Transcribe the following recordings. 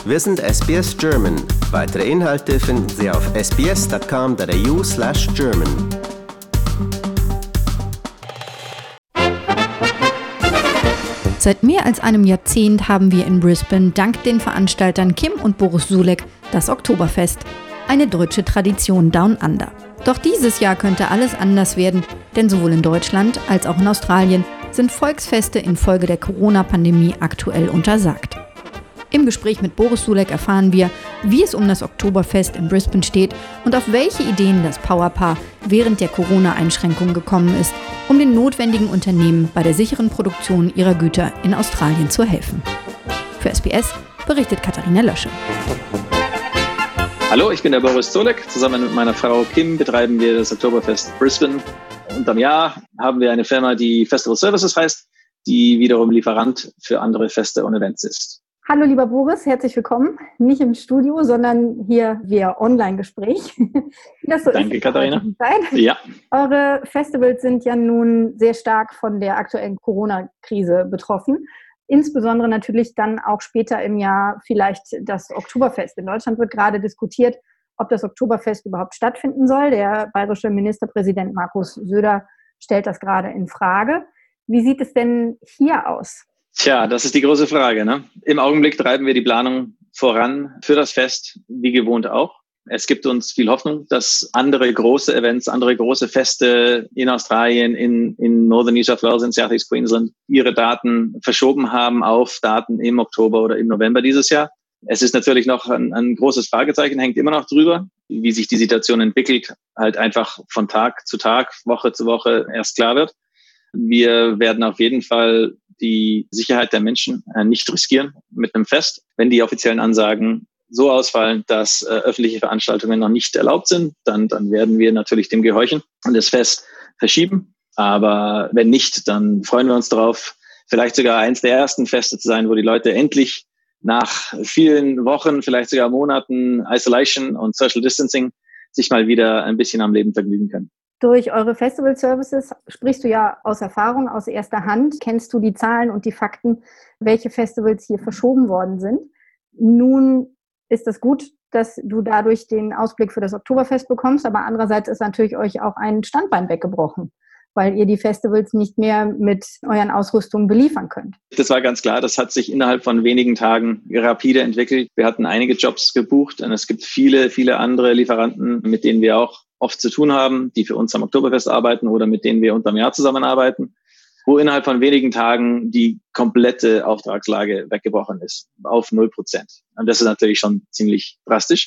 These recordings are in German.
Wir sind SBS German. Weitere Inhalte finden Sie auf sbs.com.au/German. Seit mehr als einem Jahrzehnt haben wir in Brisbane dank den Veranstaltern Kim und Boris Sulek das Oktoberfest. Eine deutsche Tradition Down Under. Doch dieses Jahr könnte alles anders werden, denn sowohl in Deutschland als auch in Australien sind Volksfeste infolge der Corona-Pandemie aktuell untersagt. Im Gespräch mit Boris Sulek erfahren wir, wie es um das Oktoberfest in Brisbane steht und auf welche Ideen das Powerpaar während der Corona-Einschränkungen gekommen ist, um den notwendigen Unternehmen bei der sicheren Produktion ihrer Güter in Australien zu helfen. Für SBS berichtet Katharina Lösche. Hallo, ich bin der Boris Sulek. Zusammen mit meiner Frau Kim betreiben wir das Oktoberfest Brisbane. Unterm Jahr haben wir eine Firma, die Festival Services heißt, die wiederum Lieferant für andere Feste und Events ist. Hallo lieber Boris, herzlich willkommen. Nicht im Studio, sondern hier via Online-Gespräch. Danke, Katharina. Ja. Eure Festivals sind ja nun sehr stark von der aktuellen Corona-Krise betroffen. Insbesondere natürlich dann auch später im Jahr vielleicht das Oktoberfest. In Deutschland wird gerade diskutiert, ob das Oktoberfest überhaupt stattfinden soll. Der bayerische Ministerpräsident Markus Söder stellt das gerade in Frage. Wie sieht es denn hier aus? Tja, das ist die große Frage, ne? Im Augenblick treiben wir die Planung voran für das Fest, wie gewohnt auch. Es gibt uns viel Hoffnung, dass andere große Events, andere große Feste in Australien, in Northern New South Wales, in South East Queensland ihre Daten verschoben haben auf Daten im Oktober oder im November dieses Jahr. Es ist natürlich noch ein großes Fragezeichen, hängt immer noch drüber, wie sich die Situation entwickelt, halt einfach von Tag zu Tag, Woche zu Woche erst klar wird. Wir werden auf jeden Fall die Sicherheit der Menschen nicht riskieren mit einem Fest. Wenn die offiziellen Ansagen so ausfallen, dass öffentliche Veranstaltungen noch nicht erlaubt sind, dann werden wir natürlich dem gehorchen und das Fest verschieben. Aber wenn nicht, dann freuen wir uns darauf, vielleicht sogar eins der ersten Feste zu sein, wo die Leute endlich nach vielen Wochen, vielleicht sogar Monaten Isolation und Social Distancing sich mal wieder ein bisschen am Leben vergnügen können. Durch eure Festival Services sprichst du ja aus Erfahrung, aus erster Hand. Kennst du die Zahlen und die Fakten, welche Festivals hier verschoben worden sind? Nun ist es gut, dass du dadurch den Ausblick für das Oktoberfest bekommst, aber andererseits ist natürlich euch auch ein Standbein weggebrochen, weil ihr die Festivals nicht mehr mit euren Ausrüstungen beliefern könnt. Das war ganz klar, das hat sich innerhalb von wenigen Tagen rapide entwickelt. Wir hatten einige Jobs gebucht und es gibt viele, viele andere Lieferanten, mit denen wir auch oft zu tun haben, die für uns am Oktoberfest arbeiten oder mit denen wir unterm Jahr zusammenarbeiten, wo innerhalb von wenigen Tagen die komplette Auftragslage weggebrochen ist, auf 0%. Und das ist natürlich schon ziemlich drastisch.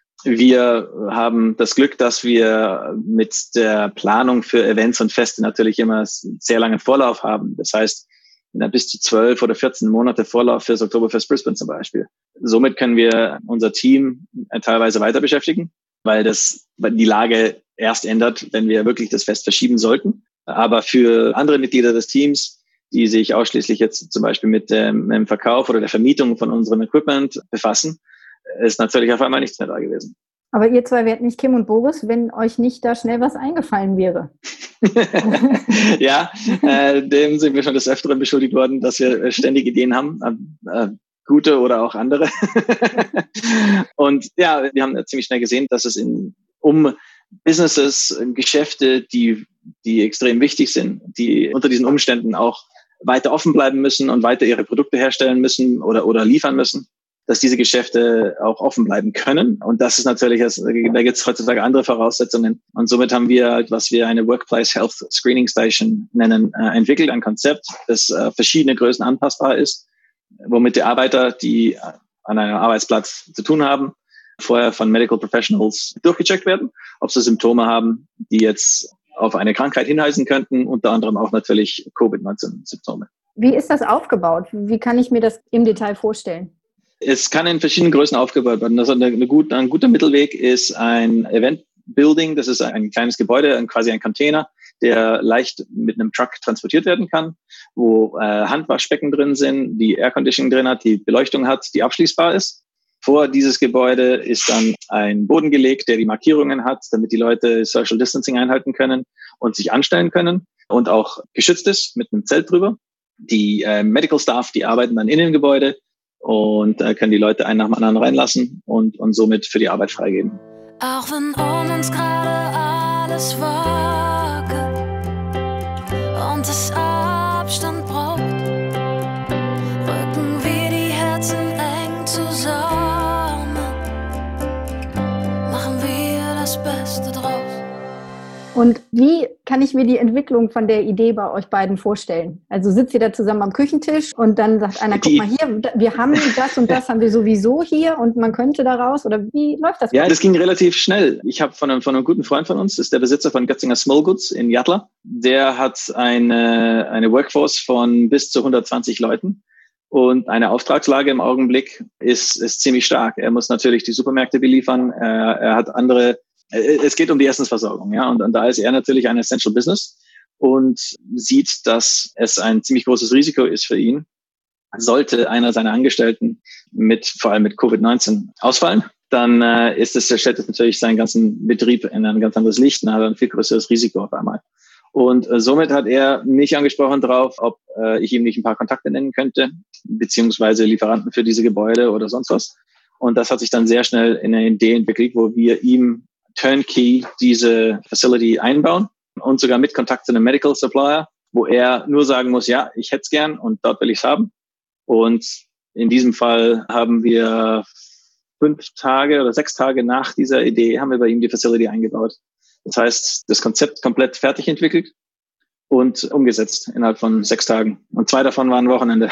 Wir haben das Glück, dass wir mit der Planung für Events und Feste natürlich immer einen sehr langen Vorlauf haben. Das heißt, bis zu 12 oder 14 Monate Vorlauf für das Oktoberfest Brisbane zum Beispiel. Somit können wir unser Team teilweise weiter beschäftigen, weil die Lage erst ändert, wenn wir wirklich das Fest verschieben sollten. Aber für andere Mitglieder des Teams, die sich ausschließlich jetzt zum Beispiel mit dem Verkauf oder der Vermietung von unserem Equipment befassen, ist natürlich auf einmal nichts mehr da gewesen. Aber ihr zwei wärt nicht Kim und Boris, wenn euch nicht da schnell was eingefallen wäre. Ja, dem sind wir schon des Öfteren beschuldigt worden, dass wir ständig Ideen haben, gute oder auch andere. Und ja, wir haben ziemlich schnell gesehen, dass es um Businesses, Geschäfte, die extrem wichtig sind, die unter diesen Umständen auch weiter offen bleiben müssen und weiter ihre Produkte herstellen müssen oder liefern müssen, dass diese Geschäfte auch offen bleiben können. Und das ist natürlich, da gibt es heutzutage andere Voraussetzungen. Und somit haben wir, was wir eine Workplace Health Screening Station nennen, entwickelt, ein Konzept, das verschiedene Größen anpassbar ist, womit die Arbeiter, die an einem Arbeitsplatz zu tun haben, vorher von Medical Professionals durchgecheckt werden, ob sie Symptome haben, die jetzt auf eine Krankheit hinweisen könnten, unter anderem auch natürlich Covid-19-Symptome. Wie ist das aufgebaut? Wie kann ich mir das im Detail vorstellen? Es kann in verschiedenen Größen aufgebaut werden. Also ein guter Mittelweg ist ein Event Building. Das ist ein kleines Gebäude, quasi ein Container, der leicht mit einem Truck transportiert werden kann, wo Handwaschbecken drin sind, die Airconditioning drin hat, die Beleuchtung hat, die abschließbar ist. Vor dieses Gebäude ist dann ein Boden gelegt, der die Markierungen hat, damit die Leute Social Distancing einhalten können und sich anstellen können und auch geschützt ist mit einem Zelt drüber. Die Medical Staff, die arbeiten dann in dem Gebäude und können die Leute einen nach dem anderen reinlassen und somit für die Arbeit freigeben. Auch wenn um uns gerade alles wackelt und es Abstand braucht, rücken wir die Herzen eng zusammen, machen wir das Beste draus. Und wie kann ich mir die Entwicklung von der Idee bei euch beiden vorstellen? Also sitzt ihr da zusammen am Küchentisch und dann sagt einer, guck mal hier, wir haben das und das haben wir sowieso hier und man könnte daraus, oder wie läuft das? Ja, das ging relativ schnell. Ich habe von einem guten Freund von uns, das ist der Besitzer von Götzinger Small Goods in Jatla. Der hat eine Workforce von bis zu 120 Leuten. Und eine Auftragslage im Augenblick ist ziemlich stark. Er muss natürlich die Supermärkte beliefern. Er hat es geht um die Essensversorgung, ja. Und da ist er natürlich ein Essential Business und sieht, dass es ein ziemlich großes Risiko ist für ihn, sollte einer seiner Angestellten vor allem mit Covid-19 ausfallen, dann stellt es natürlich seinen ganzen Betrieb in ein ganz anderes Licht und hat ein viel größeres Risiko auf einmal. Und somit hat er mich angesprochen drauf, ob ich ihm nicht ein paar Kontakte nennen könnte, beziehungsweise Lieferanten für diese Gebäude oder sonst was. Und das hat sich dann sehr schnell in eine Idee entwickelt, wo wir ihm turnkey diese Facility einbauen und sogar mit Kontakt zu einem Medical Supplier, wo er nur sagen muss, ja, ich hätte es gern und dort will ich es haben. Und in diesem Fall haben wir 5 Tage oder 6 Tage nach dieser Idee haben wir bei ihm die Facility eingebaut. Das heißt, das Konzept komplett fertig entwickelt und umgesetzt innerhalb von 6 Tagen. Und 2 davon waren Wochenende.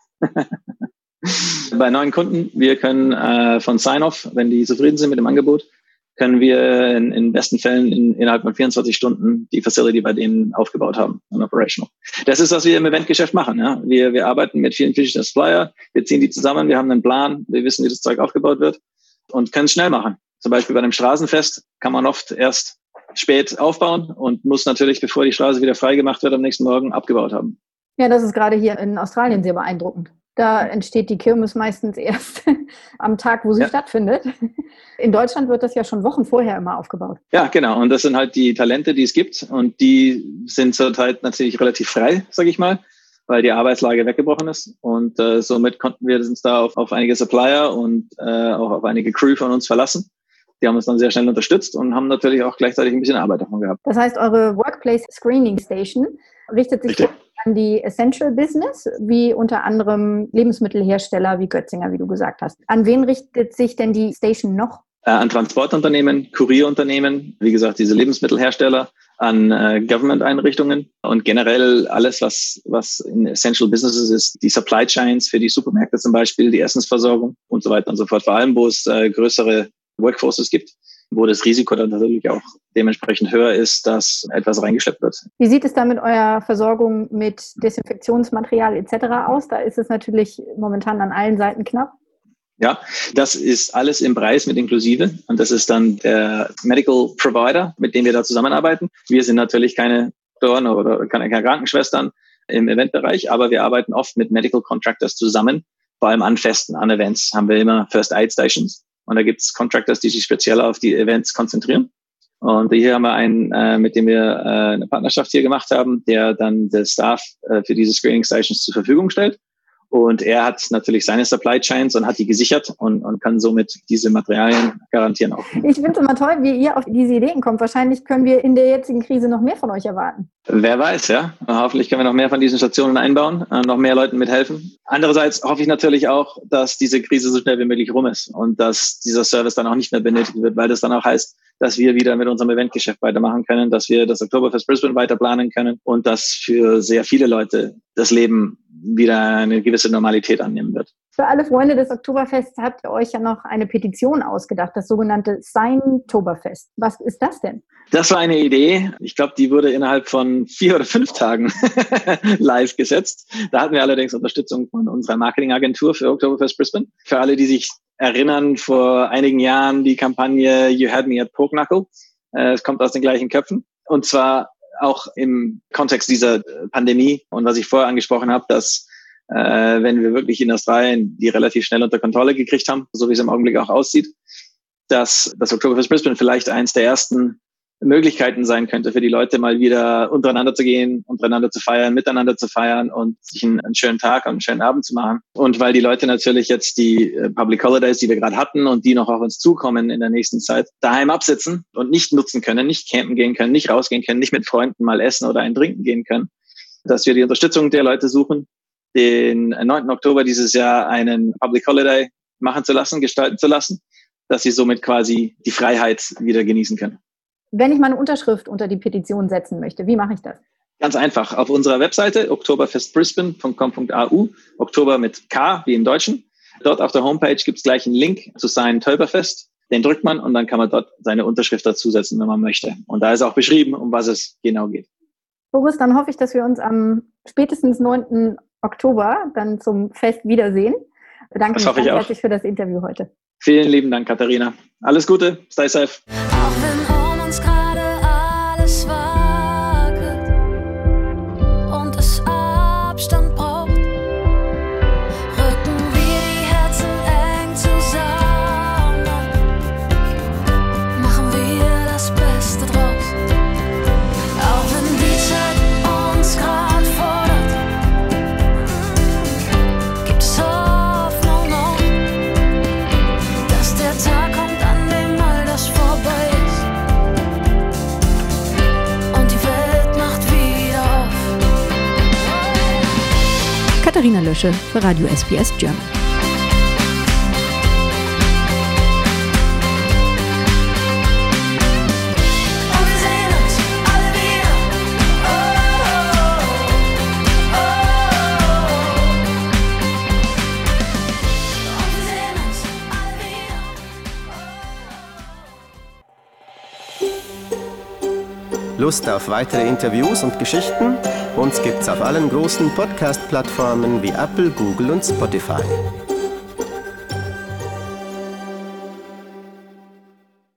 Bei neuen Kunden, wir können von Sign-off, wenn die zufrieden sind mit dem Angebot, können wir in besten Fällen innerhalb von 24 Stunden die Facility bei denen aufgebaut haben und operational. Das ist, was wir im Eventgeschäft machen. Ja. Wir arbeiten mit vielen verschiedenen Supplier, wir ziehen die zusammen, wir haben einen Plan, wir wissen, wie das Zeug aufgebaut wird und können es schnell machen. Zum Beispiel bei einem Straßenfest kann man oft erst spät aufbauen und muss natürlich, bevor die Straße wieder freigemacht wird, am nächsten Morgen abgebaut haben. Ja, das ist gerade hier in Australien sehr beeindruckend. Da entsteht die Kirmes meistens erst am Tag, wo sie stattfindet. In Deutschland wird das ja schon Wochen vorher immer aufgebaut. Ja, genau. Und das sind halt die Talente, die es gibt. Und die sind zurzeit natürlich relativ frei, sage ich mal, weil die Arbeitslage weggebrochen ist. Und somit konnten wir uns da auf einige Supplier und auch auf einige Crew von uns verlassen. Die haben uns dann sehr schnell unterstützt und haben natürlich auch gleichzeitig ein bisschen Arbeit davon gehabt. Das heißt, eure Workplace Screening Station richtet sich an die Essential Business, wie unter anderem Lebensmittelhersteller wie Götzinger, wie du gesagt hast. An wen richtet sich denn die Station noch? An Transportunternehmen, Kurierunternehmen, wie gesagt, diese Lebensmittelhersteller, an Government-Einrichtungen und generell alles, was in Essential Businesses ist, die Supply Chains für die Supermärkte zum Beispiel, die Essensversorgung und so weiter und so fort. Vor allem, wo es größere Workforces gibt, wo das Risiko dann natürlich auch dementsprechend höher ist, dass etwas reingeschleppt wird. Wie sieht es da mit eurer Versorgung mit Desinfektionsmaterial etc. aus? Da ist es natürlich momentan an allen Seiten knapp. Ja, das ist alles im Preis mit inklusive und das ist dann der Medical Provider, mit dem wir da zusammenarbeiten. Wir sind natürlich keine Doktoren oder keine Krankenschwestern im Eventbereich, aber wir arbeiten oft mit Medical Contractors zusammen, vor allem an Festen, an Events haben wir immer First Aid Stations. Und da gibt es Contractors, die sich speziell auf die Events konzentrieren. Und hier haben wir einen, mit dem wir eine Partnerschaft hier gemacht haben, der dann der Staff für diese Screening Stations zur Verfügung stellt. Und er hat natürlich seine Supply Chains und hat die gesichert und kann somit diese Materialien garantieren auch. Ich finde es immer toll, wie ihr auf diese Ideen kommt. Wahrscheinlich können wir in der jetzigen Krise noch mehr von euch erwarten. Wer weiß, ja. Hoffentlich können wir noch mehr von diesen Stationen einbauen, noch mehr Leuten mithelfen. Andererseits hoffe ich natürlich auch, dass diese Krise so schnell wie möglich rum ist und dass dieser Service dann auch nicht mehr benötigt wird, weil das dann auch heißt, dass wir wieder mit unserem Eventgeschäft weitermachen können, dass wir das Oktoberfest Brisbane weiter planen können und dass für sehr viele Leute das Leben wieder eine gewisse Normalität annehmen wird. Für alle Freunde des Oktoberfests habt ihr euch ja noch eine Petition ausgedacht, das sogenannte Sign-Toberfest. Was ist das denn? Das war eine Idee. Ich glaube, die wurde innerhalb von 4 oder 5 Tagen live gesetzt. Da hatten wir allerdings Unterstützung von unserer Marketingagentur für Oktoberfest Brisbane. Für alle, die sich erinnern, vor einigen Jahren die Kampagne You Had Me at Pork Knuckle. Es kommt aus den gleichen Köpfen. Und zwar auch im Kontext dieser Pandemie und was ich vorher angesprochen habe, dass wenn wir wirklich in Australien die relativ schnell unter Kontrolle gekriegt haben, so wie es im Augenblick auch aussieht, dass das Oktoberfest Brisbane vielleicht eins der ersten Möglichkeiten sein könnte für die Leute, mal wieder untereinander zu gehen, untereinander zu feiern, miteinander zu feiern und sich einen schönen Tag und einen schönen Abend zu machen. Und weil die Leute natürlich jetzt die Public Holidays, die wir gerade hatten und die noch auf uns zukommen in der nächsten Zeit, daheim absitzen und nicht nutzen können, nicht campen gehen können, nicht rausgehen können, nicht mit Freunden mal essen oder ein Trinken gehen können, dass wir die Unterstützung der Leute suchen, den 9. Oktober dieses Jahr einen Public Holiday machen zu lassen, gestalten zu lassen, dass sie somit quasi die Freiheit wieder genießen können. Wenn ich meine Unterschrift unter die Petition setzen möchte, wie mache ich das? Ganz einfach. Auf unserer Webseite oktoberfestbrisbane.com.au, Oktober mit K wie im Deutschen. Dort auf der Homepage gibt es gleich einen Link zu Sign-Oktoberfest. Den drückt man und dann kann man dort seine Unterschrift dazusetzen, wenn man möchte. Und da ist auch beschrieben, um was es genau geht. Boris, dann hoffe ich, dass wir uns am spätestens 9. Oktober dann zum Fest wiedersehen. Ich bedanke mich ganz herzlich für das Interview heute. Vielen lieben Dank, Katharina. Alles Gute, stay safe. Auch wenn um uns gerade alles wackelt und es Abstand braucht, rücken wir die Herzen eng zusammen, machen wir das Beste draus. Auch wenn die Zeit uns gerade fordert, gibt es Hoffnung noch, dass der Tag kommt, an dem all das vorbei ist und die Welt macht wieder auf. Katharina Lösche für Radio SPS German. Und wir sehen uns alle wieder. Oh, oh, oh. Und wir sehen uns alle wieder. Lust auf weitere Interviews und Geschichten? Uns gibt's auf allen großen Podcast-Plattformen wie Apple, Google und Spotify.